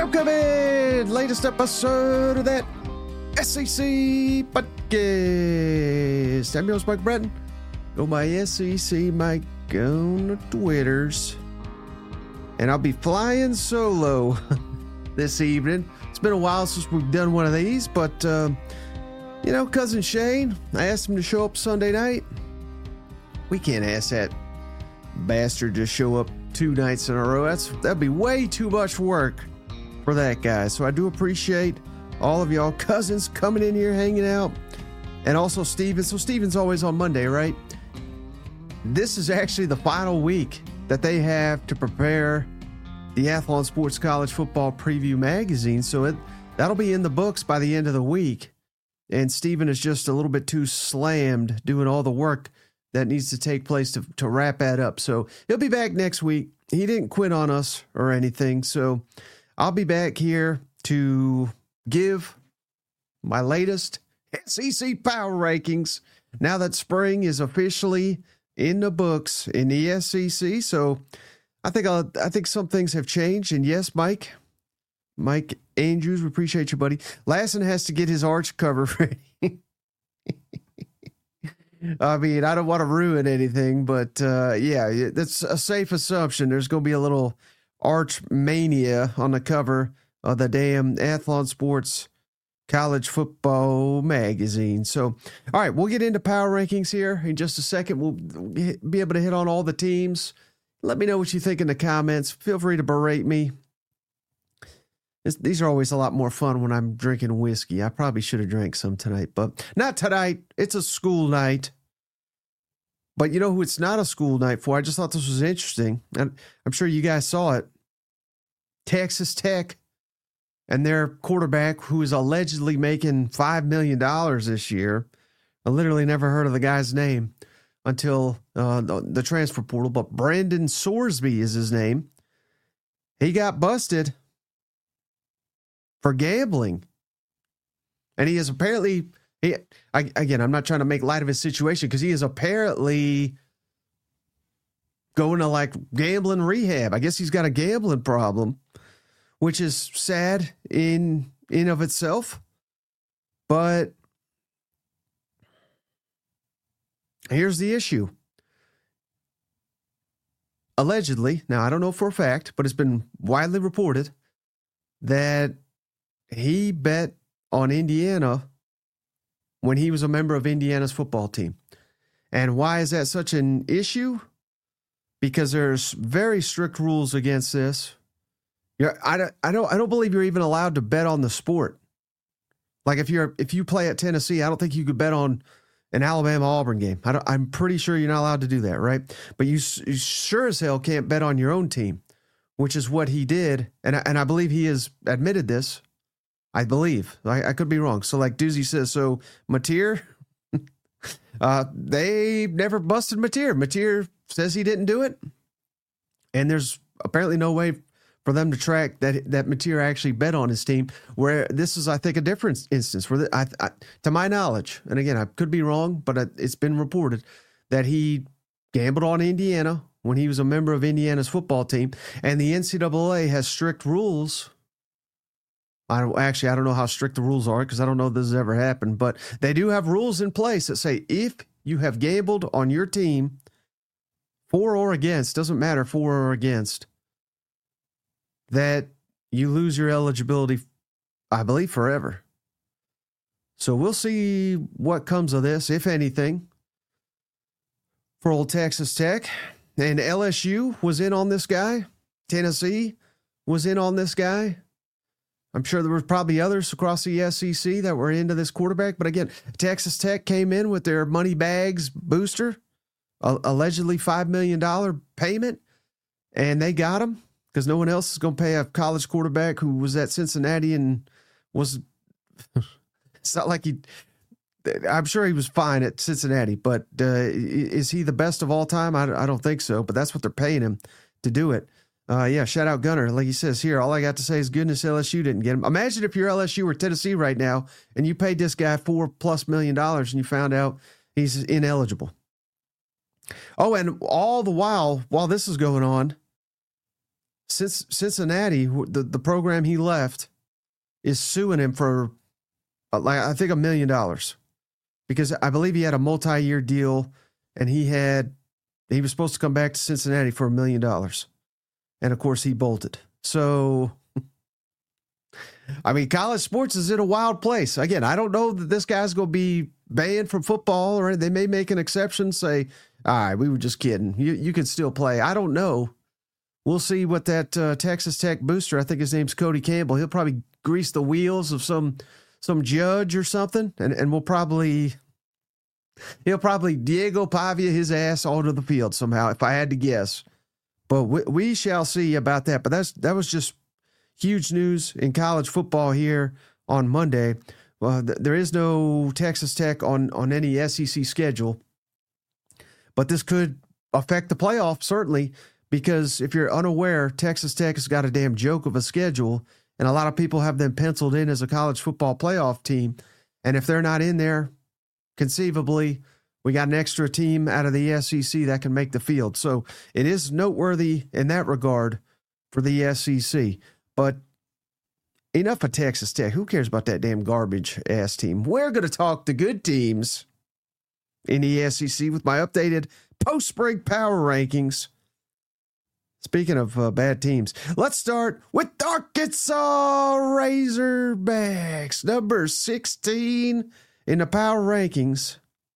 Welcome in, latest episode of that SEC podcast. I'm your host, Mike Breton. Go by SEC Mike on the Twitters. And I'll be flying solo this evening. It's been a while since we've done one of these, but, Cousin Shane, I asked him to show up Sunday night. We can't ask that bastard to show up 2 nights in a row. That'd be way too much work for that guy. So I do appreciate all of y'all cousins coming in here, hanging out, and also Steven. So Steven's always on Monday, right? This is actually the final week that they have to prepare the Athlon Sports College Football Preview magazine. So that'll be in the books by the end of the week. And Steven is just a little bit too slammed doing all the work that needs to take place to wrap that up. So he'll be back next week. He didn't quit on us or anything. So I'll be back here to give my latest SEC power rankings now that spring is officially in the books in the SEC. So I think some things have changed. And yes, Mike Andrews, we appreciate you, buddy. Lassen has to get his arch cover ready. I mean, I don't want to ruin anything, but that's a safe assumption. There's going to be a little arch mania on the cover of the damn Athlon Sports College Football magazine. So, all right, we'll get into power rankings here in just a second. We'll be able to hit on all the teams. Let me know what you think in the comments. Feel free to berate me. These are always a lot more fun when I'm drinking whiskey. I probably should have drank some tonight, but not tonight. It's a school night. But you know who it's not a school night for? I just thought this was interesting. And I'm sure you guys saw it. Texas Tech and their quarterback, who is allegedly making $5 million this year. I literally never heard of the guy's name until the transfer portal, but Brandon Sorsby is his name. He got busted for gambling. And he is apparently, I'm not trying to make light of his situation, because he is apparently going to like gambling rehab. I guess he's got a gambling problem, which is sad in of itself. But here's the issue. Allegedly, now I don't know for a fact, but it's been widely reported that he bet on Indiana when he was a member of Indiana's football team. And why is that such an issue? Because there's very strict rules against this. I don't believe you're even allowed to bet on the sport. Like if you play at Tennessee, I don't think you could bet on an Alabama-Auburn game. I'm pretty sure you're not allowed to do that, right? But you sure as hell can't bet on your own team, which is what he did. And I believe he has admitted this. I believe. I could be wrong. So like Doozy says, so Mateer, they never busted Mateer. Mateer says he didn't do it. And there's apparently no way for them to track that Mateer actually bet on his team, where this is, I think, a different instance where to my knowledge, and again, I could be wrong, but it's been reported that he gambled on Indiana when he was a member of Indiana's football team, and the NCAA has strict rules. I don't know how strict the rules are, because I don't know if this has ever happened, but they do have rules in place that say if you have gambled on your team, for or against, doesn't matter, for or against, that you lose your eligibility, I believe, forever. So we'll see what comes of this, if anything, for old Texas Tech. And LSU was in on this guy. Tennessee was in on this guy. I'm sure there were probably others across the SEC that were into this quarterback. But again, Texas Tech came in with their money bags booster, allegedly $5 million payment, and they got him because no one else is going to pay a college quarterback who was at Cincinnati and was – it's not like I'm sure he was fine at Cincinnati, but is he the best of all time? I don't think so, but that's what they're paying him to do it. Shout out Gunner. Like he says here, all I got to say is goodness LSU didn't get him. Imagine if you're LSU or Tennessee right now and you paid this guy $4+ million and you found out he's ineligible. Oh, and all the while this is going on, since Cincinnati, the program he left, is suing him for I think $1 million, because I believe he had a multi-year deal, and he was supposed to come back to Cincinnati for $1 million, and of course he bolted. So, I mean, college sports is in a wild place. Again, I don't know that this guy's going to be banned from football, or they may make an exception, say, all right, we were just kidding. You can still play. I don't know. We'll see what that Texas Tech booster, I think his name's Cody Campbell, he'll probably grease the wheels of some judge or something, and he'll probably Diego Pavia his ass onto the field somehow, if I had to guess. But we shall see about that. But that was just huge news in college football here on Monday. Well, there is no Texas Tech on any SEC schedule, but this could affect the playoff, certainly, because if you're unaware, Texas Tech has got a damn joke of a schedule, and a lot of people have them penciled in as a college football playoff team. And if they're not in there, conceivably, we got an extra team out of the SEC that can make the field. So it is noteworthy in that regard for the SEC. But enough of Texas Tech. Who cares about that damn garbage-ass team? We're going to talk the good teams in the SEC with my updated post-spring power rankings. Speaking of bad teams, let's start with Arkansas Razorbacks, number 16 in the power rankings.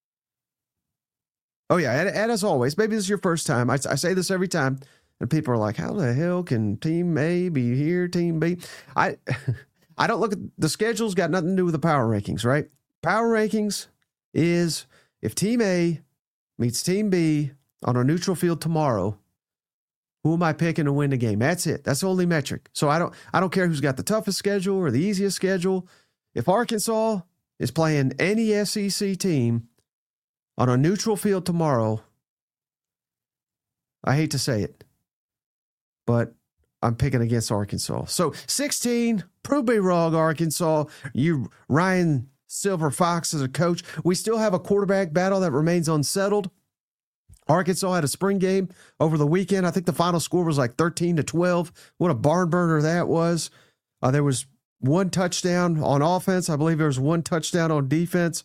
Oh, yeah, and as always, maybe this is your first time. I say this every time, and people are like, how the hell can Team A be here, Team B? I don't look at the schedule's got nothing to do with the power rankings, right? Power rankings is if Team A meets Team B on a neutral field tomorrow, who am I picking to win the game? That's it. That's the only metric. So I don't care who's got the toughest schedule or the easiest schedule. If Arkansas is playing any SEC team on a neutral field tomorrow, I hate to say it, but I'm picking against Arkansas. So 16, prove me wrong, Arkansas. You, Ryan Silver Fox, as a coach. We still have a quarterback battle that remains unsettled. Arkansas had a spring game over the weekend. I think the final score was like 13-12. What a barn burner that was. There was one touchdown on offense. I believe there was one touchdown on defense.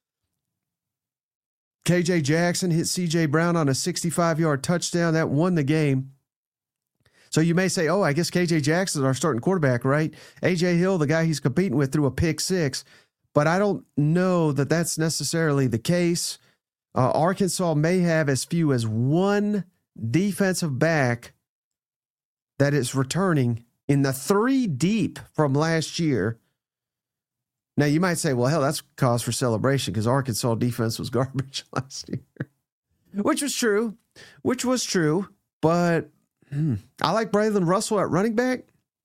KJ Jackson hit CJ Brown on a 65-yard touchdown. That won the game. So you may say, oh, I guess KJ Jackson is our starting quarterback, right? AJ Hill, the guy he's competing with, threw a pick six. But I don't know that that's necessarily the case. Arkansas may have as few as one defensive back that is returning in the 3 deep from last year. Now, you might say, well, hell, that's cause for celebration because Arkansas defense was garbage last year, which was true. But I like Braylon Russell at running back.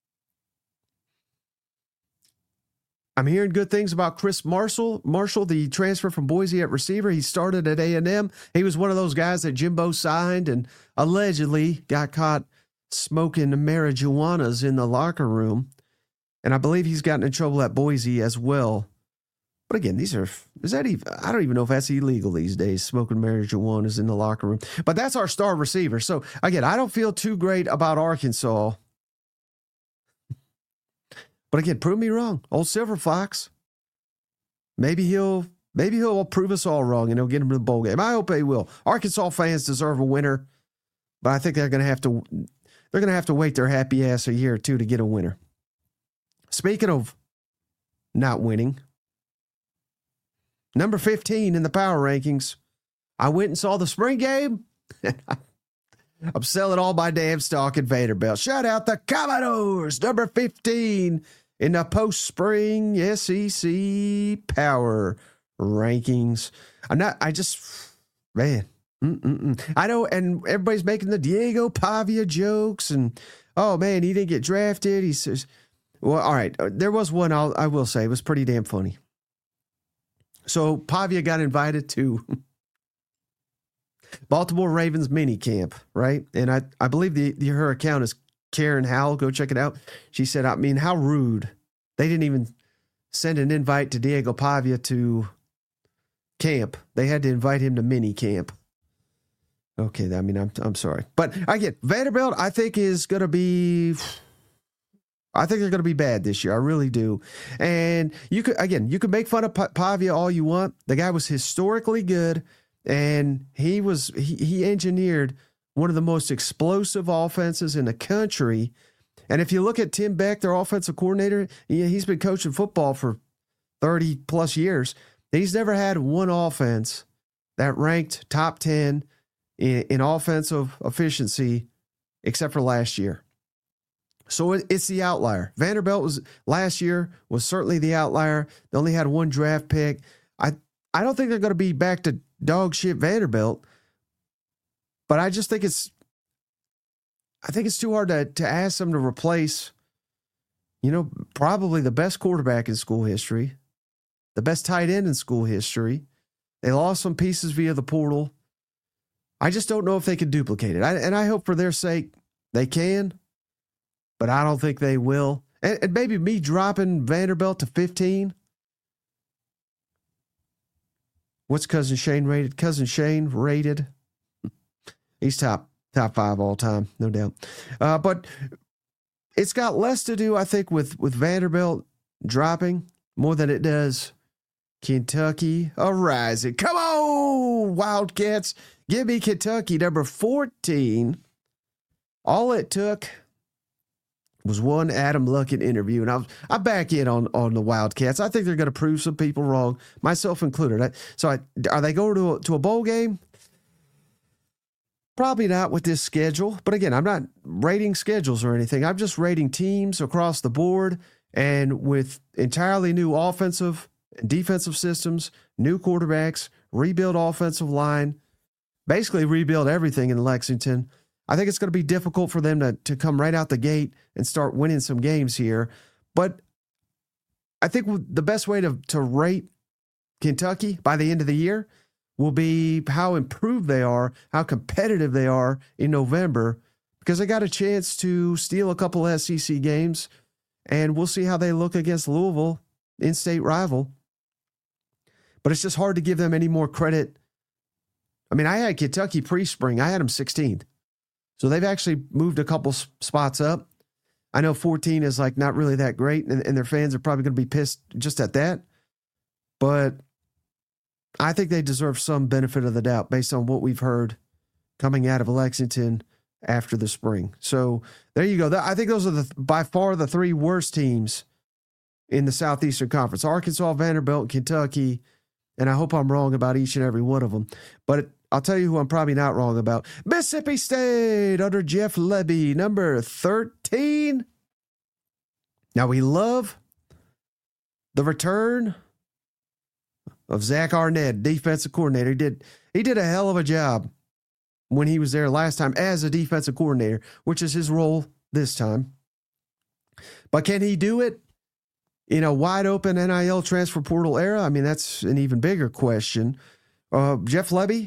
I'm hearing good things about Chris Marshall, the transfer from Boise at receiver. He started at A&M. He was one of those guys that Jimbo signed and allegedly got caught smoking marijuanas in the locker room. And I believe he's gotten in trouble at Boise as well. But again, I don't even know if that's illegal these days, smoking marijuanas in the locker room. But that's our star receiver. So again, I don't feel too great about Arkansas. But again, prove me wrong. Old Silver Fox. Maybe he'll prove us all wrong and he'll get him to the bowl game. I hope he will. Arkansas fans deserve a winner, but I think they're going to have to wait their happy ass a year or two to get a winner. Speaking of not winning, number 15 in the power rankings, I went and saw the spring game. I'm selling all my damn stock in Vanderbilt. Shout out the Commodores, number 15 in the post-spring SEC power rankings. I know, and everybody's making the Diego Pavia jokes, and, oh, man, he didn't get drafted. He says, well, all right, there was one I will say. It was pretty damn funny. So Pavia got invited to Baltimore Ravens mini camp, right? And I believe her account is Karen Howell. Go check it out. She said, I mean, how rude. They didn't even send an invite to Diego Pavia to camp. They had to invite him to mini camp. Okay, I mean, I'm sorry. But again, Vanderbilt, I think is going to be... I think they're going to be bad this year. I really do. And you could make fun of Pavia all you want. The guy was historically good, and he engineered one of the most explosive offenses in the country. And if you look at Tim Beck, their offensive coordinator, he's been coaching football for 30 plus years. He's never had one offense that ranked top 10 in offensive efficiency except for last year. So it's the outlier. Vanderbilt last year was certainly the outlier. They only had one draft pick. I don't think they're going to be back to dog shit Vanderbilt, but I just think it's too hard to ask them to replace, probably the best quarterback in school history, the best tight end in school history. They lost some pieces via the portal. I just don't know if they can duplicate it. And I hope for their sake they can, but I don't think they will. And maybe me dropping Vanderbilt to 15. What's Cousin Shane rated? Cousin Shane rated. He's top 5 all time, no doubt. But it's got less to do, I think, with Vanderbilt dropping more than it does Kentucky arising. Come on, Wildcats. Give me Kentucky, number 14. All it took was one Adam Luckett interview, and I back in on the Wildcats. I think they're going to prove some people wrong, myself included. Are they going to a bowl game? Probably not with this schedule. But again, I'm not rating schedules or anything. I'm just rating teams across the board, and with entirely new offensive and defensive systems, new quarterbacks, rebuild offensive line, basically rebuild everything in Lexington. I think it's going to be difficult for them to come right out the gate and start winning some games here. But I think the best way to rate Kentucky by the end of the year will be how improved they are, how competitive they are in November, because they got a chance to steal a couple SEC games, and we'll see how they look against Louisville, in-state rival. But it's just hard to give them any more credit. I mean, I had Kentucky pre-spring. I had them 16th. So they've actually moved a couple spots up. I know 14 is like not really that great, and their fans are probably going to be pissed just at that. But I think they deserve some benefit of the doubt based on what we've heard coming out of Lexington after the spring. So there you go. I think those are by far the 3 worst teams in the Southeastern Conference: Arkansas, Vanderbilt, Kentucky. And I hope I'm wrong about each and every one of them. But I'll tell you who I'm probably not wrong about. Mississippi State under Jeff Lebby, number 13. Now, we love the return of Zach Arnett, defensive coordinator. He did a hell of a job when he was there last time as a defensive coordinator, which is his role this time. But can he do it in a wide open NIL transfer portal era? I mean, that's an even bigger question. Jeff Lebby,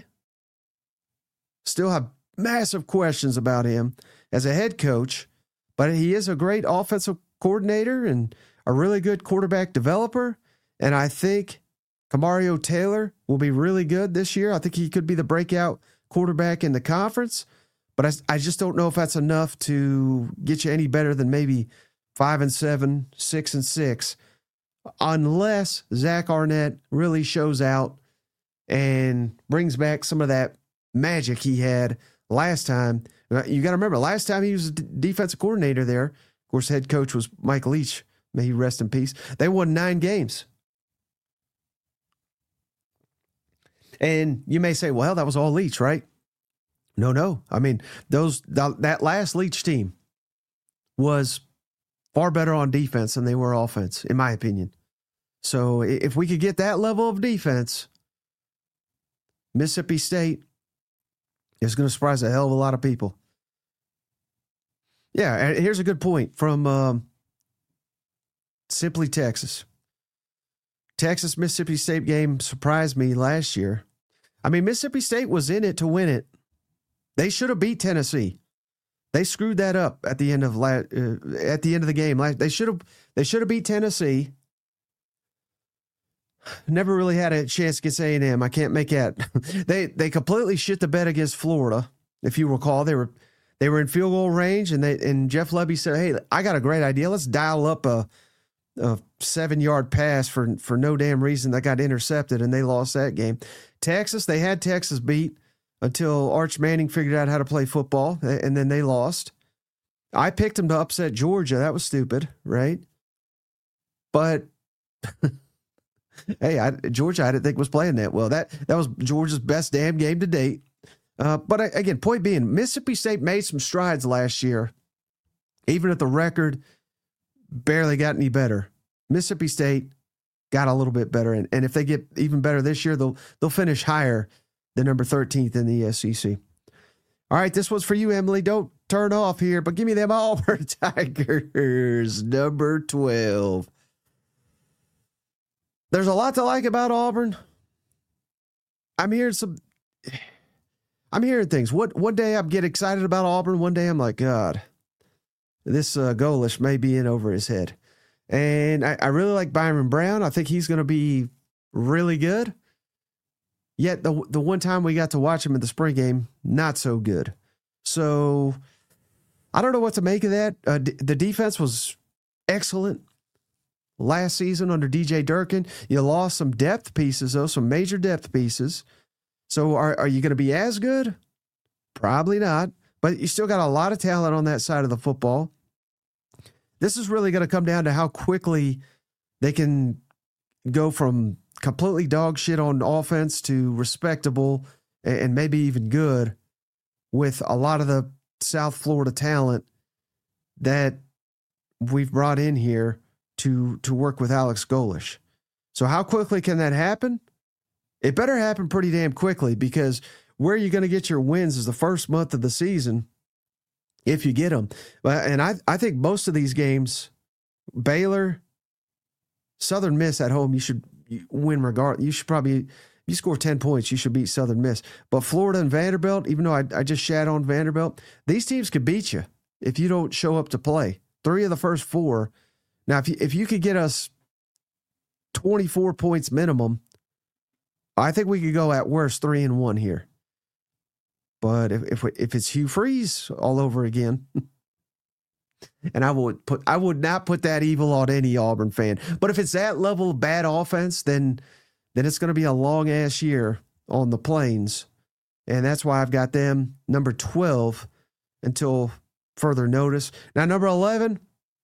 still have massive questions about him as a head coach, but he is a great offensive coordinator and a really good quarterback developer. And I think Kamario Taylor will be really good this year. I think he could be the breakout quarterback in the conference, but I just don't know if that's enough to get you any better than maybe 5-7, 6-6, unless Zach Arnett really shows out and brings back some of that magic he had last time. You got to remember, last time he was a defensive coordinator there, of course, head coach was Mike Leach. May he rest in peace. They won 9 games. And you may say, well, that was all Leach, right? No. I mean, that last Leach team was far better on defense than they were offense, in my opinion. So if we could get that level of defense, Mississippi State is going to surprise a hell of a lot of people. Yeah, and here's a good point from Simply Texas. Texas-Mississippi State game surprised me last year. I mean, Mississippi State was in it to win it. They should have beat Tennessee. They screwed that up at the end of the game. They should have beat Tennessee. Never really had a chance against A&M. I can't make that. They completely shit the bed against Florida. If you recall, they were in field goal range, and Jeff Lebby said, "Hey, I got a great idea. Let's dial up a 7-yard pass for no damn reason that got intercepted," and they lost that game. Texas, they had Texas beat until Arch Manning figured out how to play football, and then they lost. I picked them to upset Georgia. That was stupid, right? But hey, Georgia, I didn't think was playing that well. That was Georgia's best damn game to date. But again, point being, Mississippi State made some strides last year, even if the record barely got any better. Mississippi State got a little bit better, and if they get even better this year, they'll finish higher than number 13th in the SEC. All right, this one's for you, Emily. Don't turn off here, but give me them Auburn Tigers, number 12. There's a lot to like about Auburn. I'm hearing things. One day I get excited about Auburn. One day I'm like, God, this Golesh may be in over his head. And I really like Byron Brown. I think he's going to be really good. Yet the one time we got to watch him in the spring game, not so good. So I don't know what to make of that. The defense was excellent last season under DJ Durkin. You lost some depth pieces, though, some major depth pieces. So are you going to be as good? Probably not. But you still got a lot of talent on that side of the football. This is really going to come down to how quickly they can go from completely dog shit on offense to respectable and maybe even good with a lot of the South Florida talent that we've brought in here to work with Alex Golesh. So how quickly can that happen? It better happen pretty damn quickly, because where you're going to get your wins is the first month of the season, if you get them. And I think most of these games, Baylor, Southern Miss at home, you should win regardless. You should probably, if you score 10 points, you should beat Southern Miss. But Florida and Vanderbilt, even though I just shat on Vanderbilt, these teams could beat you if you don't show up to play. 3 of the first 4. Now, if you could get us 24 points minimum, I think we could go at worst 3-1 here. But if it's Hugh Freeze all over again, and I would not put that evil on any Auburn fan. But if it's that level of bad offense, then it's going to be a long ass year on the Plains, and that's why I've got them number 12 until further notice. Now number 11.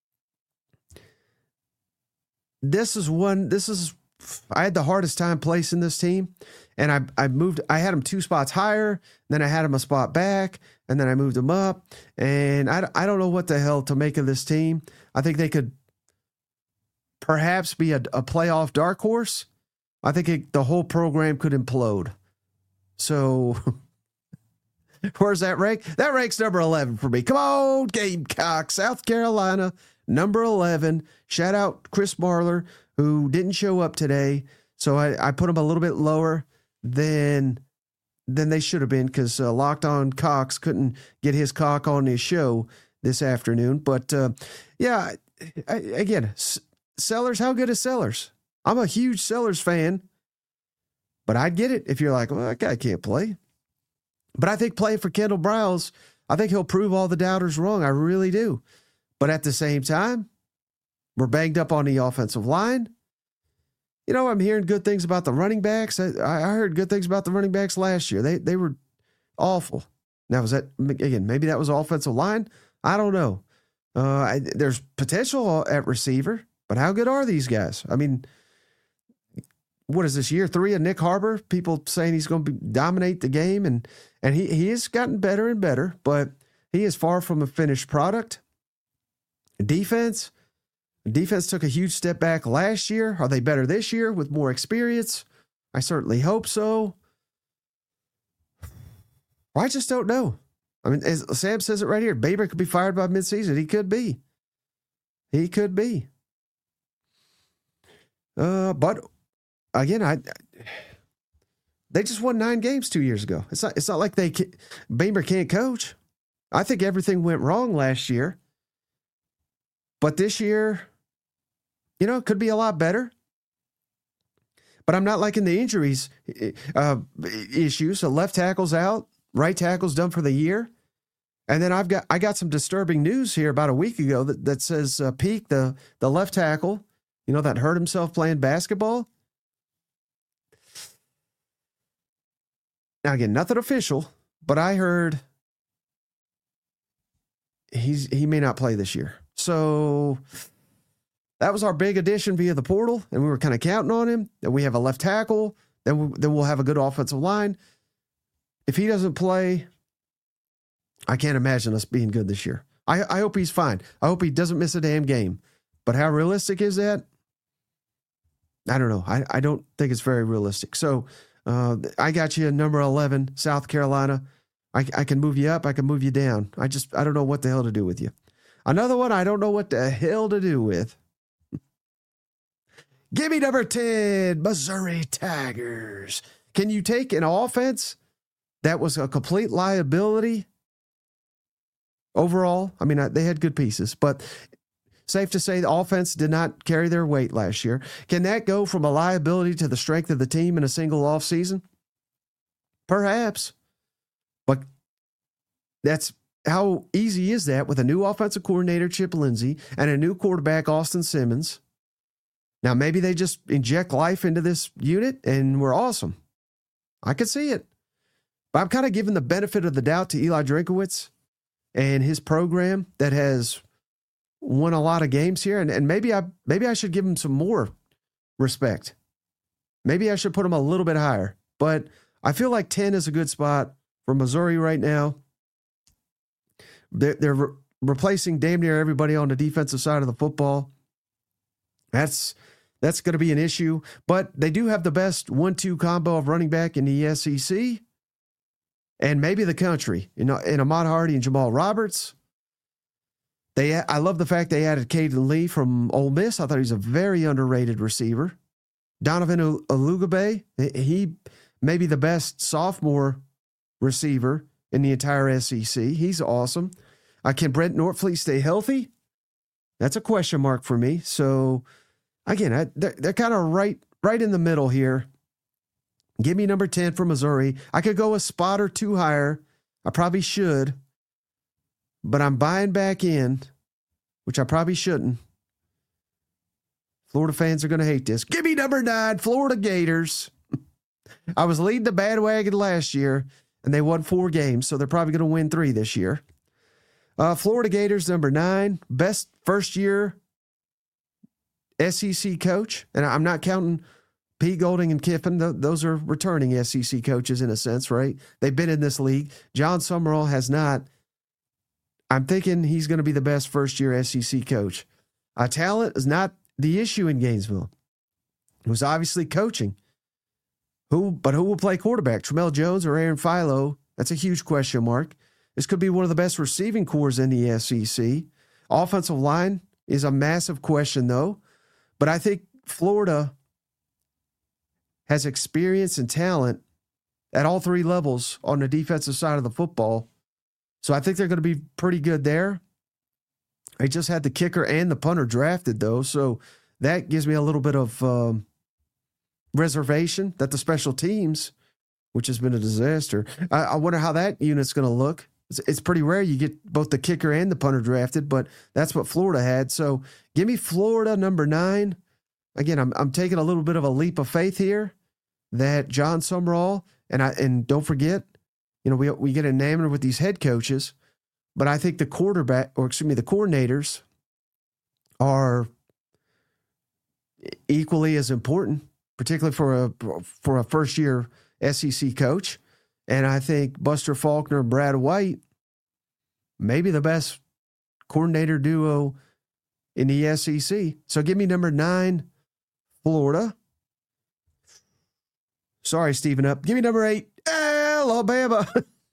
I had the hardest time placing this team, and I had them 2 spots higher, then I had them a spot back, and then I moved them up, and I don't know what the hell to make of this team. I think they could perhaps be a playoff dark horse. I think the whole program could implode. So where's that rank? That ranks number 11 for me. Come on, Gamecock, South Carolina, number 11. Shout out Chris Marler, who didn't show up today. So I put him a little bit lower than they should have been, because Locked On Cox couldn't get his cock on his show this afternoon. But yeah, again, Sellers, how good is Sellers? I'm a huge Sellers fan, but I'd get it if you're like, well, that guy can't play. But I think playing for Kendall Browse, I think he'll prove all the doubters wrong. I really do. But at the same time, we're banged up on the offensive line. You know, I'm hearing good things about the running backs. I heard good things about the running backs last year. They were awful. Now, was that, again, maybe that was offensive line? I don't know. There's potential at receiver, but how good are these guys? I mean, what is this, year 3 of Nick Harbor? People saying he's going to dominate the game, and he has gotten better and better, but he is far from a finished product. Defense took a huge step back last year. Are they better this year with more experience? I certainly hope so. I just don't know. I mean, as Sam says it right here, Baber could be fired by midseason. He could be. But again, they just won 9 games 2 years ago. It's not like Baber can't coach. I think everything went wrong last year. But this year, you know, it could be a lot better. But I'm not liking the injuries issues. So left tackle's out, right tackle's done for the year. And then I got some disturbing news here about a week ago that says Peak, the left tackle, that hurt himself playing basketball. Now, again, nothing official, but I heard he may not play this year. So that was our big addition via the portal, and we were kind of counting on him. Then we have a left tackle. Then we'll have a good offensive line. If he doesn't play, I can't imagine us being good this year. I hope he's fine. I hope he doesn't miss a damn game. But how realistic is that? I don't know. I don't think it's very realistic. So I got you at number 11, South Carolina. I can move you up. I can move you down. I don't know what the hell to do with you. Another one I don't know what the hell to do with. Give me number 10, Missouri Tigers. Can you take an offense that was a complete liability overall? I mean, they had good pieces, but safe to say the offense did not carry their weight last year. Can that go from a liability to the strength of the team in a single offseason? Perhaps. But that's how easy is that with a new offensive coordinator, Chip Lindsey, and a new quarterback, Austin Simmons? Now, maybe they just inject life into this unit and we're awesome. I could see it. But I'm kind of giving the benefit of the doubt to Eli Drinkowitz and his program that has won a lot of games here. And maybe I should give him some more respect. Maybe I should put him a little bit higher. But I feel like 10 is a good spot for Missouri right now. They're replacing damn near everybody on the defensive side of the football. That's going to be an issue. But they do have the best 1-2 combo of running back in the SEC and maybe the country in Ahmad Hardy and Jamal Roberts. I love the fact they added Caden Lee from Ole Miss. I thought he was a very underrated receiver. Donovan Olugabe, he may be the best sophomore receiver in the entire SEC. He's awesome. Can Brent Norfleet stay healthy? That's a question mark for me. So, again, they're kind of right in the middle here. Give me number 10 for Missouri. I could go a spot or two higher. I probably should. But I'm buying back in, which I probably shouldn't. Florida fans are going to hate this. Give me number 9, Florida Gators. I was leading the bandwagon last year, and they won 4 games, so they're probably going to win 3 this year. Florida Gators, number 9, best first-year SEC coach. And I'm not counting Pete Golding and Kiffin. Those are returning SEC coaches in a sense, right? They've been in this league. John Summerall has not. I'm thinking he's going to be the best first-year SEC coach. Talent is not the issue in Gainesville. It was obviously coaching. Who will play quarterback? Tramel Jones or Aaron Philo? That's a huge question mark. This could be one of the best receiving corps in the SEC. Offensive line is a massive question, though. But I think Florida has experience and talent at all 3 levels on the defensive side of the football. So I think they're going to be pretty good there. They just had the kicker and the punter drafted, though. So that gives me a little bit of reservation that the special teams, which has been a disaster. I wonder how that unit's going to look. It's pretty rare you get both the kicker and the punter drafted, but that's what Florida had. So give me Florida, number 9. Again, I'm taking a little bit of a leap of faith here that John Summerall, and don't forget, we get enamored with these head coaches, but I think the coordinators are equally as important, particularly for a first-year SEC coach. And I think Buster Faulkner and Brad White may be the best coordinator duo in the SEC. So give me number 9, Florida. Sorry, Stephen Up. Give me number 8, Alabama.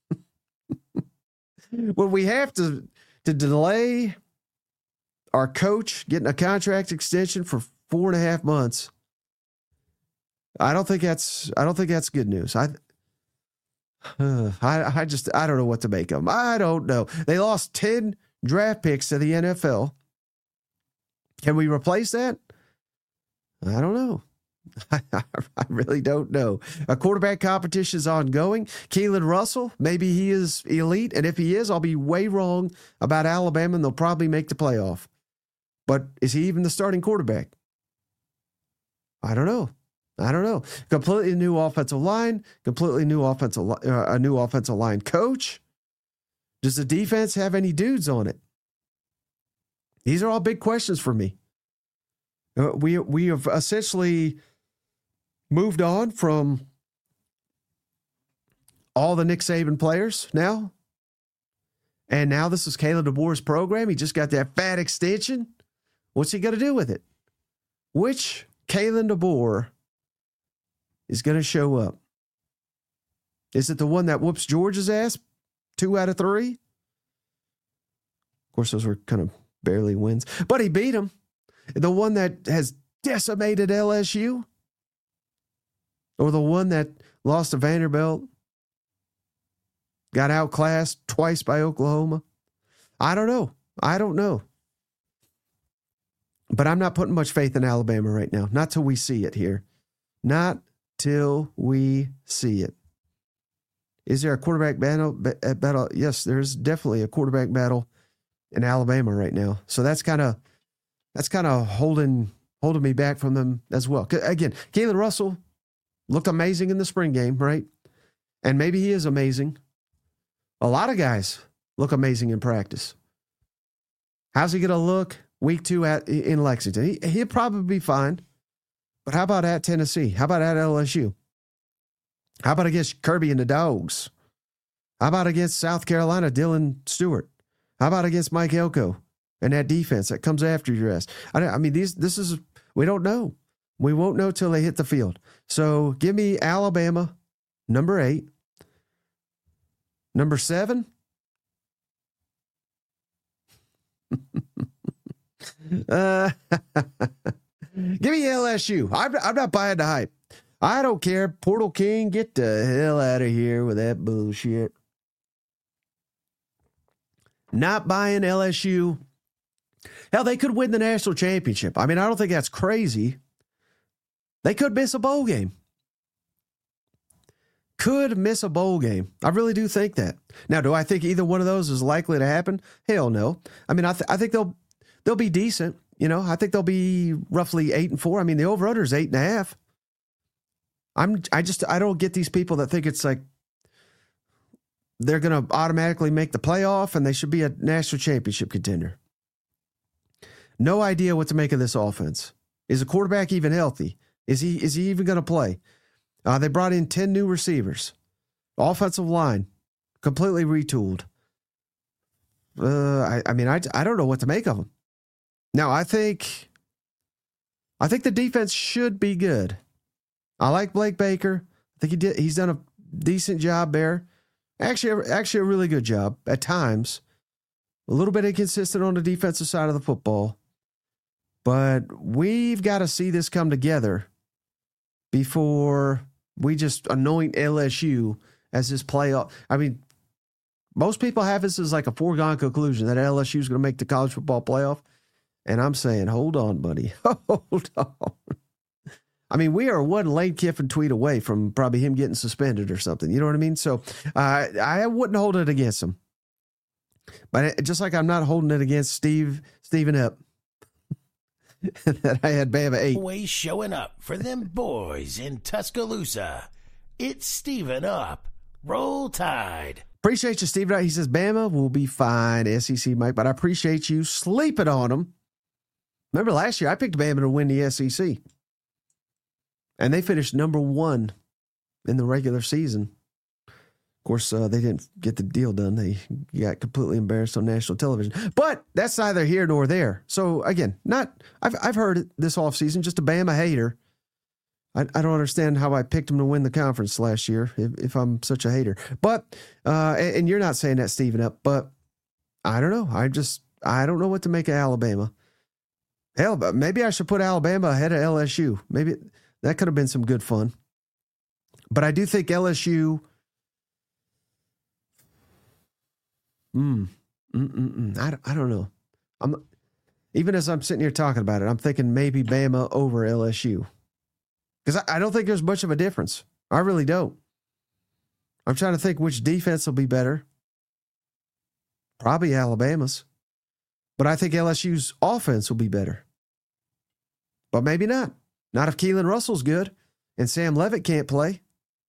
When we have to delay our coach getting a contract extension for 4.5 months, I don't think that's good news. I don't know what to make of them. I don't know. They lost 10 draft picks to the NFL. Can we replace that? I don't know. I really don't know. A quarterback competition is ongoing. Keelan Russell, maybe he is elite. And if he is, I'll be way wrong about Alabama, and they'll probably make the playoff. But is he even the starting quarterback? I don't know. Completely new offensive line, a new offensive line coach. Does the defense have any dudes on it? These are all big questions for me. We have essentially moved on from all the Nick Saban players now. And now this is Kalen DeBoer's program. He just got that fat extension. What's he going to do with it? Which Kalen DeBoer is going to show up? Is it the one that whoops Georgia's ass 2 out of 3? Of course, those were kind of barely wins, but he beat them. The one that has decimated LSU? Or the one that lost to Vanderbilt, got outclassed twice by Oklahoma? I don't know. But I'm not putting much faith in Alabama right now. Not till we see it here. Not till we see it. Is there a quarterback battle? Yes, there's definitely a quarterback battle in Alabama right now. So that's kind of holding me back from them as well. Again, Keelan Russell looked amazing in the spring game, right? And maybe he is amazing. A lot of guys look amazing in practice. How's he going to look week 2 in Lexington? He'll probably be fine. But how about at Tennessee? How about at LSU? How about against Kirby and the Dogs? How about against South Carolina, Dylan Stewart? How about against Mike Elko and that defense that comes after your ass? We don't know. We won't know till they hit the field. So give me Alabama, number 8. Number 7. Give me LSU. I'm not buying the hype. I don't care. Portal King, get the hell out of here with that bullshit. Not buying LSU. Hell, they could win the national championship. I mean, I don't think that's crazy. They could miss a bowl game. Could miss a bowl game. I really do think that. Now, do I think either one of those is likely to happen? Hell no. I mean, I think they'll be decent. You know, I think they'll be roughly 8-4. I mean, the over-under is 8.5. I don't get these people that think it's like they're going to automatically make the playoff and they should be a national championship contender. No idea what to make of this offense. Is the quarterback even healthy? Is he even going to play? They brought in 10 new receivers. Offensive line, completely retooled. I don't know what to make of them. Now, I think the defense should be good. I like Blake Baker. I think he's done a decent job there. Actually a really good job at times. A little bit inconsistent on the defensive side of the football. But we've got to see this come together before we just anoint LSU as this playoff. I mean, most people have this as like a foregone conclusion that LSU is going to make the college football playoff. And I'm saying, hold on, buddy. Hold on. I mean, we are one Lane Kiffin tweet away from probably him getting suspended or something. You know what I mean? So I wouldn't hold it against him. But just like I'm not holding it against Stephen Epp. That I had Bama 8. Always showing up for them boys in Tuscaloosa. It's Stephen Up. Roll Tide. Appreciate you, Stephen. He says, Bama will be fine, SEC, Mike, but I appreciate you sleeping on them. Remember last year, I picked Bama to win the SEC. And they finished number 1 in the regular season. Of course, they didn't get the deal done. They got completely embarrassed on national television. But that's neither here nor there. So, again, I've heard it this offseason, just a Bama hater. I don't understand how I picked them to win the conference last year if I'm such a hater. But, and you're not saying that, Stephen, up, but I don't know. I don't know what to make of Alabama. Hell, maybe I should put Alabama ahead of LSU. Maybe that could have been some good fun. But I do think LSU... I don't know. Even as I'm sitting here talking about it, I'm thinking maybe Bama over LSU. Because I don't think there's much of a difference. I really don't. I'm trying to think which defense will be better. Probably Alabama's. But I think LSU's offense will be better. But maybe not. Not if Keelan Russell's good and Sam Leavitt can't play.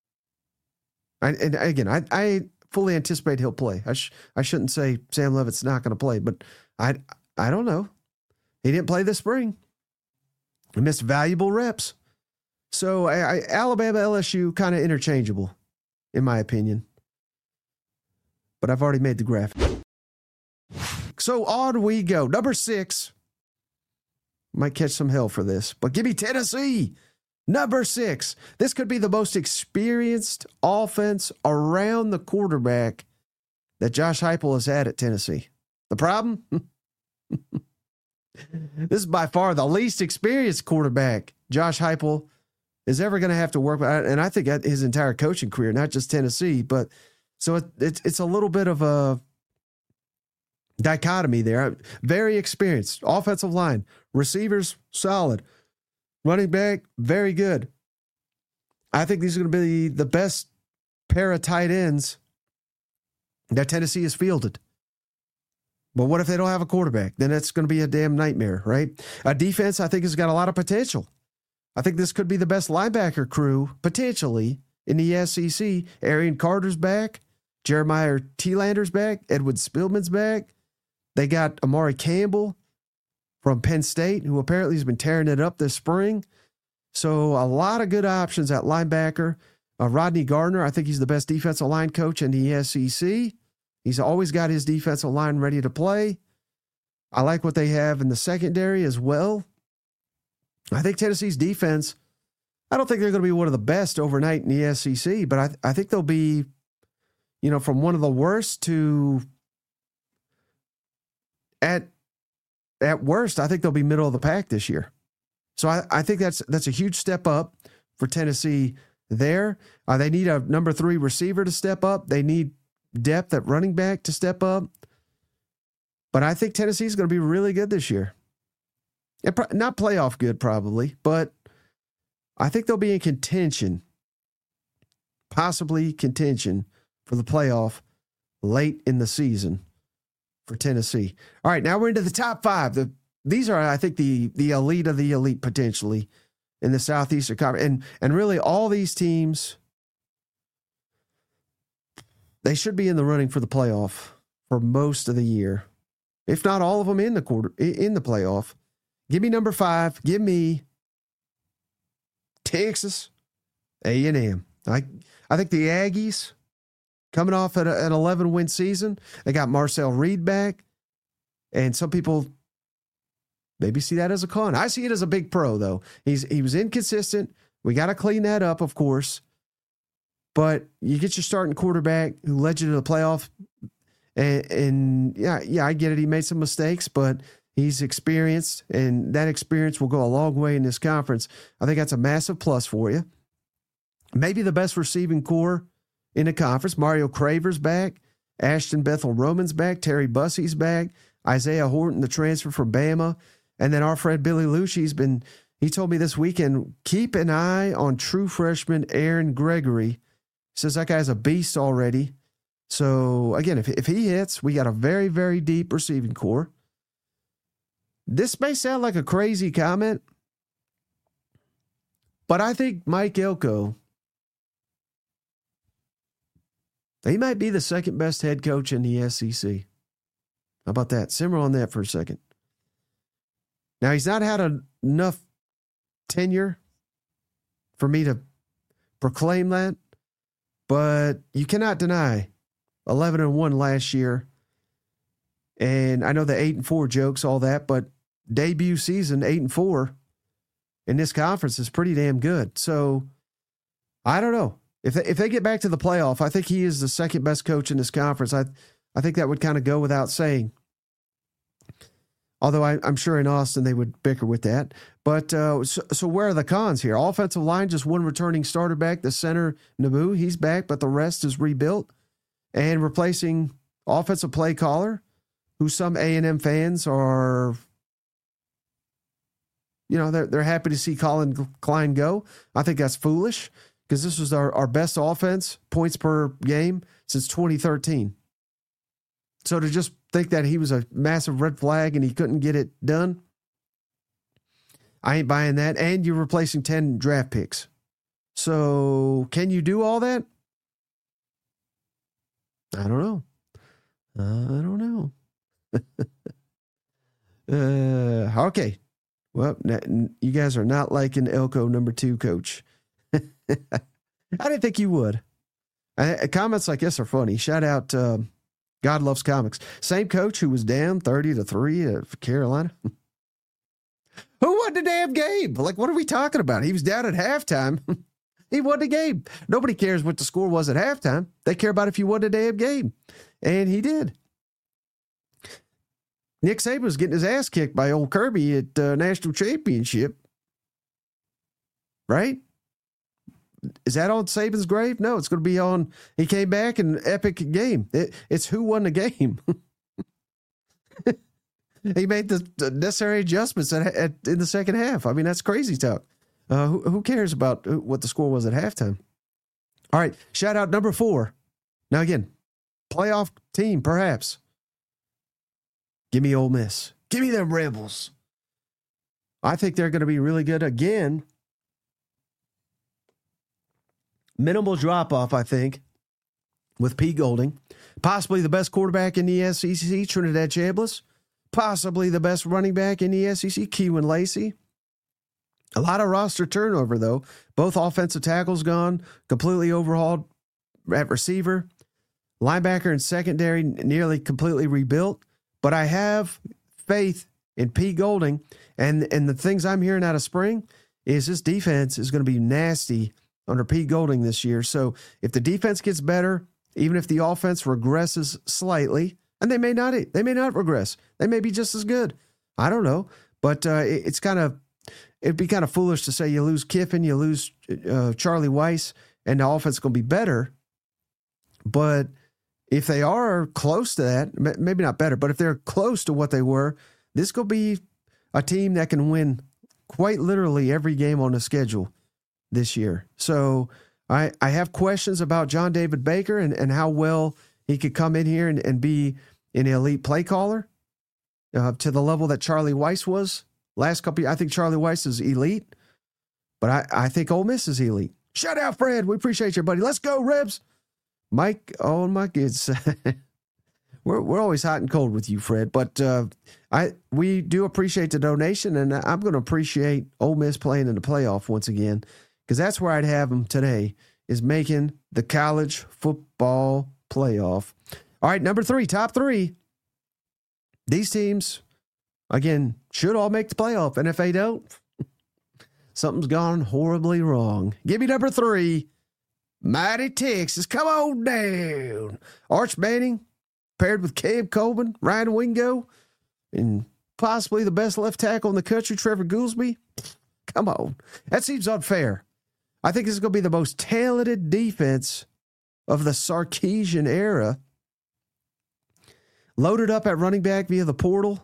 I fully anticipate he'll play. I shouldn't say Sam Leavitt's not going to play, but I don't know. He didn't play this spring. He missed valuable reps. So Alabama, LSU, kind of interchangeable, in my opinion. But I've already made the graphic. So on we go. Number 6. Might catch some hell for this, but give me Tennessee. Number 6. This could be the most experienced offense around the quarterback that Josh Heupel has had at Tennessee. The problem? This is by far the least experienced quarterback Josh Heupel is ever going to have to work with. And I think his entire coaching career, not just Tennessee, but so it's a little bit of a dichotomy there. Very experienced. Offensive line. Receivers, solid. Running back, very good. I think these are going to be the best pair of tight ends that Tennessee has fielded. But what if they don't have a quarterback? Then it's going to be a damn nightmare, right? A defense, I think, has got a lot of potential. I think this could be the best linebacker crew, potentially, in the SEC. Arian Carter's back. Jeremiah Tielander's back. Edward Spillman's back. They got Amari Campbell from Penn State, who apparently has been tearing it up this spring. So a lot of good options at linebacker. Rodney Gardner, I think he's the best defensive line coach in the SEC. He's always got his defensive line ready to play. I like what they have in the secondary as well. I think Tennessee's defense, I don't think they're going to be one of the best overnight in the SEC, but I think they'll be, from one of the worst to at worst, I think they'll be middle of the pack this year. So I think that's a huge step up for Tennessee there. They need a number 3 receiver to step up. They need depth at running back to step up. But I think Tennessee's going to be really good this year. Not playoff good, probably, but I think they'll be in contention, possibly contention for the playoff late in the season for Tennessee. All right, now we're into the top 5. These are, I think, the elite of the elite potentially in the Southeastern Conference. And really all these teams, they should be in the running for the playoff for most of the year, if not all of them in the playoff. Give me number 5. Give me Texas A&M. I think the Aggies, coming off an 11-win season, they got Marcel Reed back, and some people maybe see that as a con. I see it as a big pro, though. He was inconsistent. We got to clean that up, of course. But you get your starting quarterback who led you to the playoff, and yeah, I get it. He made some mistakes, but he's experienced, and that experience will go a long way in this conference. I think that's a massive plus for you. Maybe the best receiving core in the conference. Mario Craver's back. Ashton Bethel-Roman's back. Terry Bussey's back. Isaiah Horton, the transfer from Bama. And then our friend Billy Lucci's he told me this weekend, keep an eye on true freshman Aaron Gregory. Says that guy's a beast already. So, again, if he hits, we got a very, very deep receiving core. This may sound like a crazy comment, but I think Mike Elko, he might be the second best head coach in the SEC. How about that? Simmer on that for a second. Now, he's not had enough tenure for me to proclaim that, but you cannot deny 11-1 last year. And I know the 8-4 jokes, all that, but debut season 8-4 in this conference is pretty damn good. So I don't know. If they get back to the playoff, I think he is the second best coach in this conference. I think that would kind of go without saying. Although I'm sure in Austin they would bicker with that. But so where are the cons here? Offensive line, just one returning starter back. The center, Naboo, he's back, but the rest is rebuilt. And replacing offensive play caller, who some A&M fans are they're happy to see Colin Klein go. I think that's foolish because this was our best offense, points per game, since 2013. So to just think that he was a massive red flag and he couldn't get it done, I ain't buying that. And you're replacing 10 draft picks. So can you do all that? I don't know. Okay. Well, you guys are not liking Elko number 2 coach. I didn't think you would. Comments like this are funny. Shout out God Loves Comics. Same coach who was down 30-3 at Carolina. Who won the damn game? Like, what are we talking about? He was down at halftime. He won the game. Nobody cares what the score was at halftime. They care about if you won the damn game. And he did. Nick Saban was getting his ass kicked by old Kirby at national championship. Right? Is that on Saban's grave? No, it's going to be on, he came back in an epic game. It's who won the game. He made the necessary adjustments in the second half. I mean, that's crazy talk. Who cares about what the score was at halftime? All right, shout out number 4. Now again, playoff team, perhaps. Give me Ole Miss. Give me them Rebels. I think they're going to be really good again. Minimal drop-off, I think, with Pete Golding. Possibly the best quarterback in the SEC, Trinidad Chambliss. Possibly the best running back in the SEC, Keelan Lacey. A lot of roster turnover, though. Both offensive tackles gone, completely overhauled at receiver. Linebacker and secondary nearly completely rebuilt. But I have faith in Pete Golding, and the things I'm hearing out of spring is this defense is going to be nasty under Pete Golding this year. So if the defense gets better, even if the offense regresses slightly, and they may not regress, they may be just as good. I don't know, but it'd be kind of foolish to say you lose Kiffin, you lose Charlie Weiss, and the offense is going to be better. But if they are close to that, maybe not better, but if they're close to what they were, this could be a team that can win quite literally every game on the schedule this year. So I have questions about John David Baker and how well he could come in here and be an elite play caller to the level that Charlie Weiss was last couple years. I think Charlie Weiss is elite, but I think Ole Miss is elite. Shout out, Fred. We appreciate you, buddy. Let's go, Rebs. Mike, oh my kids. We're always hot and cold with you, Fred, but we do appreciate the donation, and I'm going to appreciate Ole Miss playing in the playoff once again, because that's where I'd have them today, is making the college football playoff. All right, number 3, top 3. These teams, again, should all make the playoff, and if they don't, something's gone horribly wrong. Give me number 3. Mighty Texas, come on down. Arch Manning paired with Cam Coleman, Ryan Wingo, and possibly the best left tackle in the country, Trevor Goolsby. Come on. That seems unfair. I think this is going to be the most talented defense of the Sarkisian era. Loaded up at running back via the portal.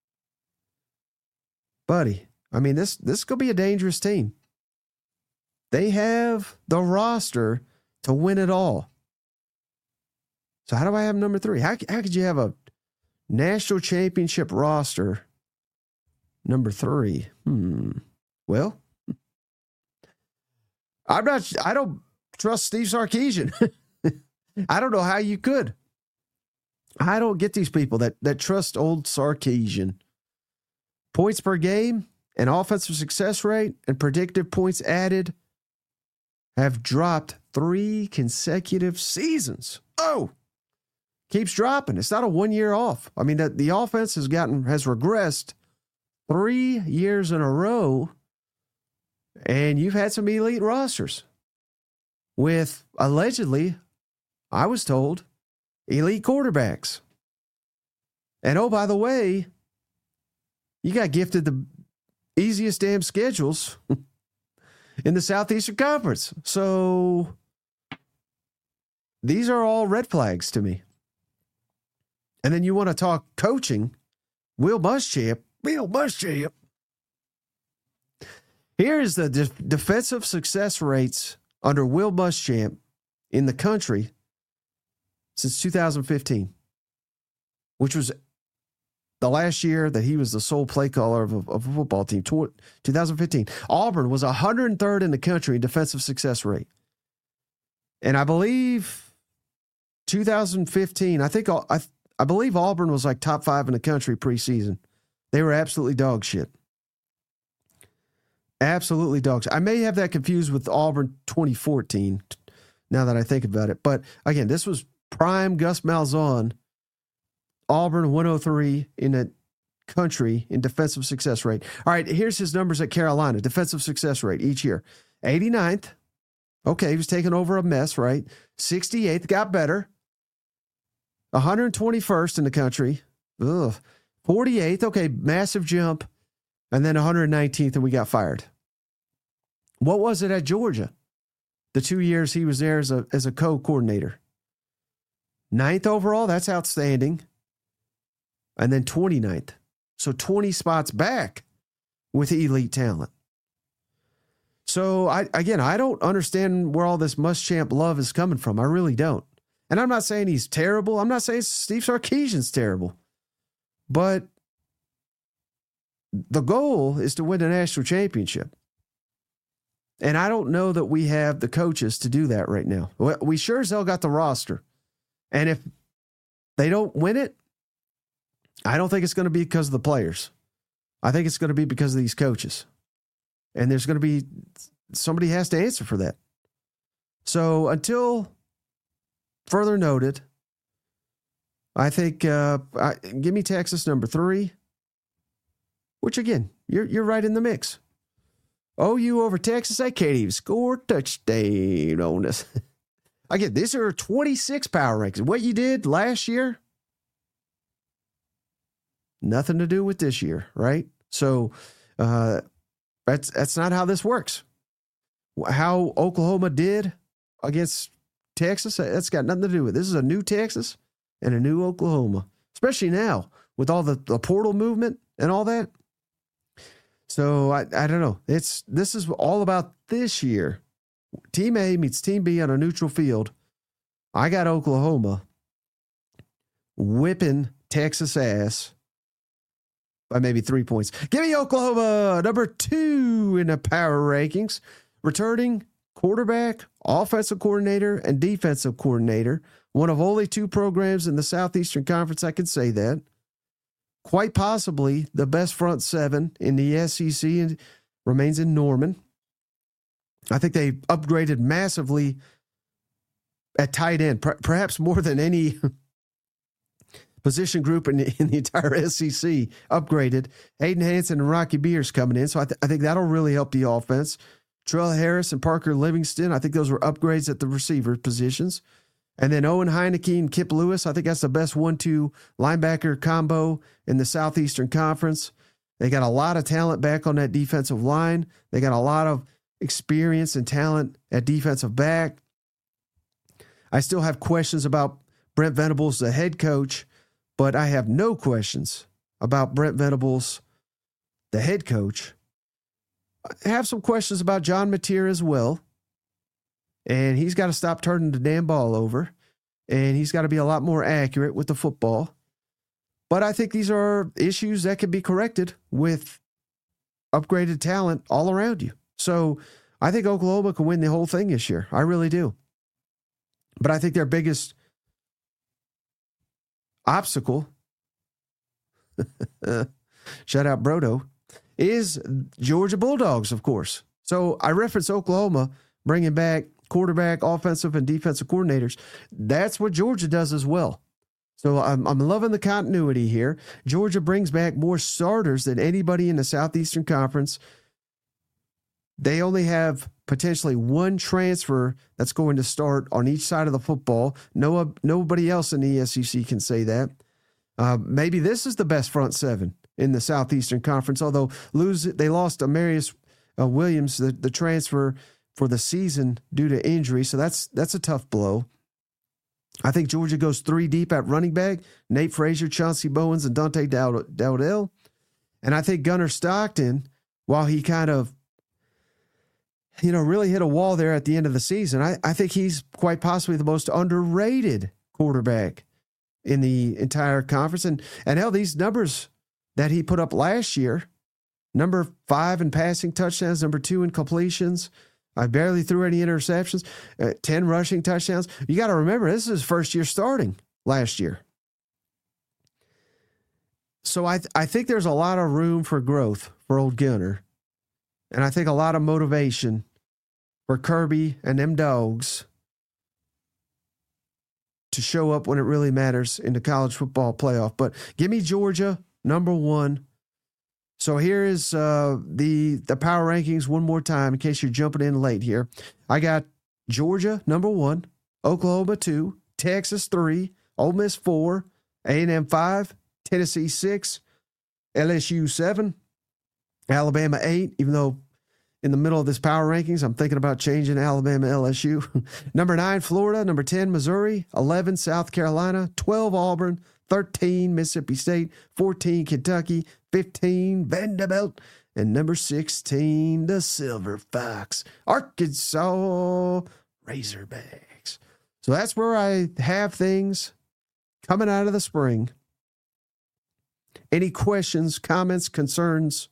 Buddy, I mean, this is going to be a dangerous team. They have the roster to win it all. So how do I have number 3? How could you have a national championship roster number 3? Well, I don't trust Steve Sarkisian. I don't know how you could. I don't get these people that trust old Sarkisian. Points per game and offensive success rate and predictive points added have dropped 3 consecutive seasons. Oh, keeps dropping. It's not a 1 year off. I mean, the offense has regressed 3 years in a row, and you've had some elite rosters with, allegedly, I was told, elite quarterbacks. And oh, by the way, you got gifted the easiest damn schedules in the Southeastern Conference. So these are all red flags to me. And then you want to talk coaching, Will Muschamp. Here is the defensive success rates under Will Muschamp in the country since 2015, which was the last year that he was the sole play caller of a football team, 2015. Auburn was 103rd in the country in defensive success rate. And I believe 2015, I believe Auburn was like top 5 in the country preseason. They were absolutely dog shit. Absolutely dog shit. I may have that confused with Auburn 2014 now that I think about it. But again, this was prime Gus Malzahn. Auburn 103 in the country in defensive success rate. All right, here's his numbers at Carolina. Defensive success rate each year. 89th. Okay, he was taking over a mess, right? 68th, got better. 121st in the country. Ugh. 48th, okay, massive jump. And then 119th, and we got fired. What was it at Georgia? The 2 years he was there as a co-coordinator. 9th overall, that's outstanding. And then 29th. So 20 spots back with elite talent. So, I don't understand where all this Muschamp love is coming from. I really don't. And I'm not saying he's terrible. I'm not saying Steve Sarkisian's terrible. But the goal is to win a national championship. And I don't know that we have the coaches to do that right now. We sure as hell got the roster. And if they don't win it, I don't think it's going to be because of the players. I think it's going to be because of these coaches. And there's going to be somebody has to answer for that. So until further noted, I think give me Texas number 3, which again, you're right in the mix. OU over Texas, I can't even score a touchdown on us. Again, these are 26 power rankings. What you did last year, nothing to do with this year, right? So that's not how this works. How Oklahoma did against Texas, that's got nothing to do with it. This is a new Texas and a new Oklahoma, especially now with all the portal movement and all that. So I don't know. This is all about this year. Team A meets Team B on a neutral field. I got Oklahoma whipping Texas ass by maybe 3 points. Give me Oklahoma, number 2 in the power rankings. Returning quarterback, offensive coordinator, and defensive coordinator. One of only 2 programs in the Southeastern Conference, I can say that. Quite possibly the best front 7 in the SEC and remains in Norman. I think they upgraded massively at tight end, perhaps more than any position group in the entire SEC upgraded. Aiden Hansen and Rocky Beers coming in, so I think that'll really help the offense. Trell Harris and Parker Livingston, I think those were upgrades at the receiver positions. And then Owen Heineke and Kip Lewis, I think that's the best 1-2 linebacker combo in the Southeastern Conference. They got a lot of talent back on that defensive line. They got a lot of experience and talent at defensive back. I still have questions about Brent Venables, the head coach, but I have no questions about Brent Venables, the head coach. I have some questions about John Mateer as well. And he's got to stop turning the damn ball over. And he's got to be a lot more accurate with the football. But I think these are issues that can be corrected with upgraded talent all around you. So I think Oklahoma can win the whole thing this year. I really do. But I think their biggest obstacle, shout out Brodo, is Georgia Bulldogs, of course. So I reference Oklahoma bringing back quarterback, offensive, and defensive coordinators. That's what Georgia does as well. So I'm loving the continuity here. Georgia brings back more starters than anybody in the Southeastern Conference. They only have potentially 1 transfer that's going to start on each side of the football. Nobody else in the SEC can say that. Maybe this is the best front 7 in the Southeastern Conference, although they lost Amarius Williams, the transfer for the season due to injury. So that's a tough blow. I think Georgia goes 3 deep at running back: Nate Frazier, Chauncey Bowens, and Dante Dowdell. And I think Gunnar Stockton, while he kind of really hit a wall there at the end of the season. I think he's quite possibly the most underrated quarterback in the entire conference. And hell, these numbers that he put up last year, number 5 in passing touchdowns, number 2 in completions. I barely threw any interceptions, 10 rushing touchdowns. You got to remember, this is his first year starting last year. So I think there's a lot of room for growth for old Gunner. And I think a lot of motivation for Kirby and them dogs to show up when it really matters in the college football playoff. But give me Georgia, number 1. So here is the power rankings one more time in case you're jumping in late here. I got Georgia, number 1, Oklahoma 2, Texas 3, Ole Miss 4, A&M 5, Tennessee 6, LSU 7, Alabama 8, even though in the middle of this power rankings, I'm thinking about changing Alabama LSU. Number 9, Florida. Number 10, Missouri. 11, South Carolina. 12, Auburn. 13, Mississippi State. 14, Kentucky. 15, Vanderbilt. And number 16, the Silver Fox, Arkansas Razorbacks. So that's where I have things coming out of the spring. Any questions, comments, concerns?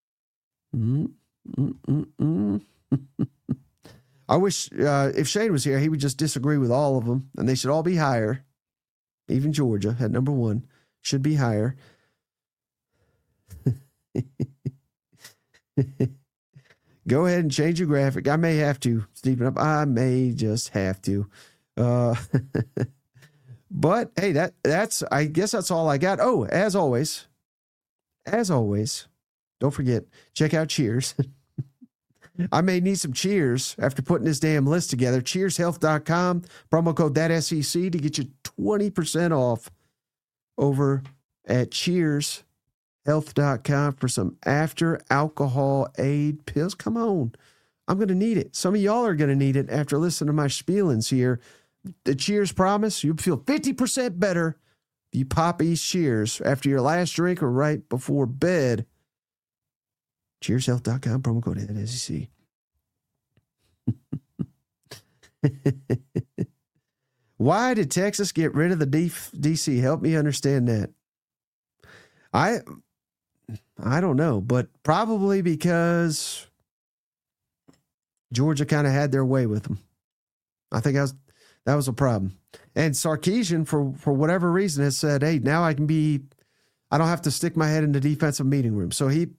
I wish if Shane was here, he would just disagree with all of them, and they should all be higher. Even Georgia at number 1 should be higher. Go ahead and change your graphic. I may have to, Stephen up. I may just have to. But hey, that's I guess that's all I got. Oh, as always, don't forget, check out Cheers. I may need some cheers after putting this damn list together. Cheershealth.com, promo code ThatSEC to get you 20% off over at cheershealth.com for some after alcohol aid pills. Come on. I'm going to need it. Some of y'all are going to need it after listening to my spielings here. The Cheers promise, you'll feel 50% better if you pop these Cheers after your last drink or right before bed. Cheershealth.com, promo code ThatSEC. Why did Texas get rid of the DC? Help me understand that. I don't know, but probably because Georgia kind of had their way with them. I think that was a problem. And Sarkisian, for whatever reason, has said, hey, now I don't have to stick my head in the defensive meeting room. So he,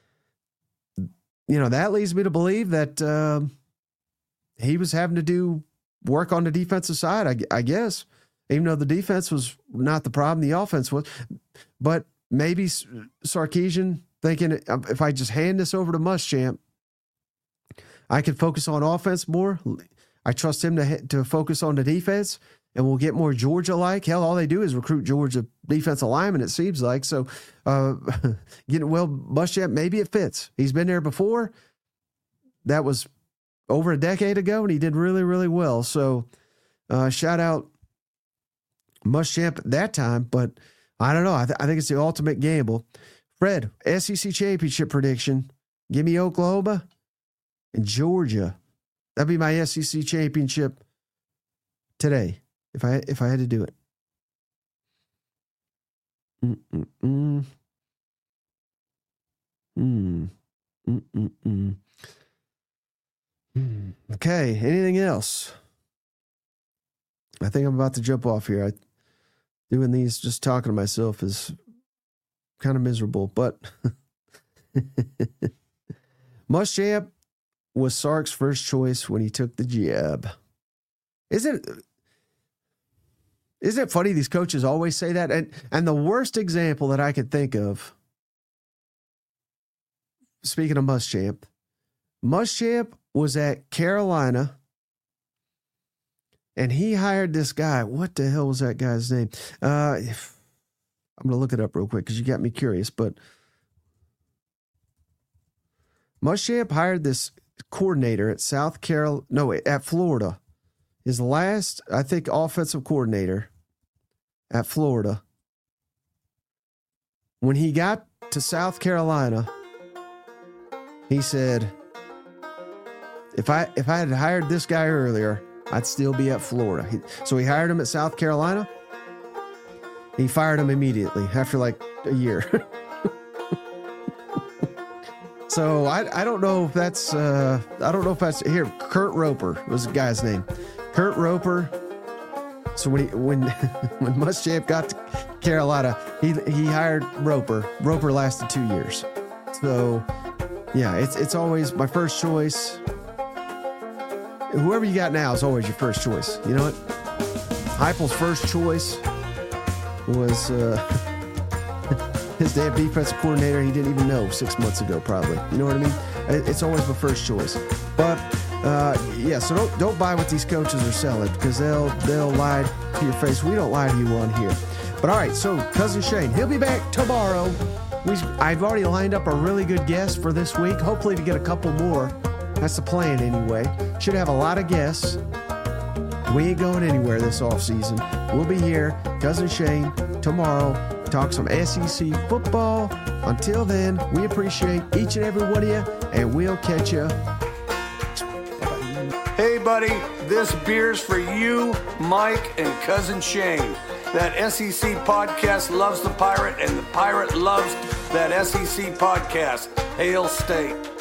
that leads me to believe that he was having to do work on the defensive side, I guess, even though the defense was not the problem, the offense was. But maybe Sarkisian thinking, if I just hand this over to Muschamp, I can focus on offense more. I trust him to focus on the defense, and we'll get more Georgia-like. Hell, all they do is recruit Georgia defensive linemen, it seems like. So, Muschamp, maybe it fits. He's been there before. That was over a decade ago, and he did really, really well. So, shout out Muschamp at that time, but I don't know. I think it's the ultimate gamble. Fred, SEC championship prediction. Give me Oklahoma and Georgia. That'd be my SEC championship today if I had to do it. Okay, anything else? I think I'm about to jump off here. Doing these, just talking to myself is kind of miserable, but Muschamp was Sark's first choice when he took the job. Isn't it funny? These coaches always say that. And the worst example that I could think of, speaking of Muschamp was at Carolina, and he hired this guy. What the hell was that guy's name? I'm going to look it up real quick because you got me curious. But Muschamp hired this coordinator at at Florida. His last, I think, offensive coordinator at Florida. When he got to South Carolina, he said, if I had hired this guy earlier, I'd still be at Florida. So he hired him at South Carolina. He fired him immediately after like a year. So I don't know if that's here. Kurt Roper was the guy's name. Kurt Roper. So when Muschamp got to Carolina, he hired Roper. Roper lasted 2 years. So yeah, it's always my first choice. Whoever you got now is always your first choice. You know what? Heupel's first choice was his damn defensive coordinator. He didn't even know 6 months ago, probably. You know what I mean? It's always my first choice. But yeah, so don't buy what these coaches are selling, because they'll lie to your face. We don't lie to you on here. But all right, so Cousin Shane, he'll be back tomorrow. I've already lined up a really good guest for this week. Hopefully to get a couple more. That's the plan anyway. Should have a lot of guests. We ain't going anywhere this offseason. We'll be here, Cousin Shane, tomorrow. Talk some SEC football. Until then, we appreciate each and every one of you, and we'll catch you. Hey, buddy, this beer's for you, Mike, and Cousin Shane. That SEC podcast loves the Pirate, and the Pirate loves that SEC podcast. Hail State.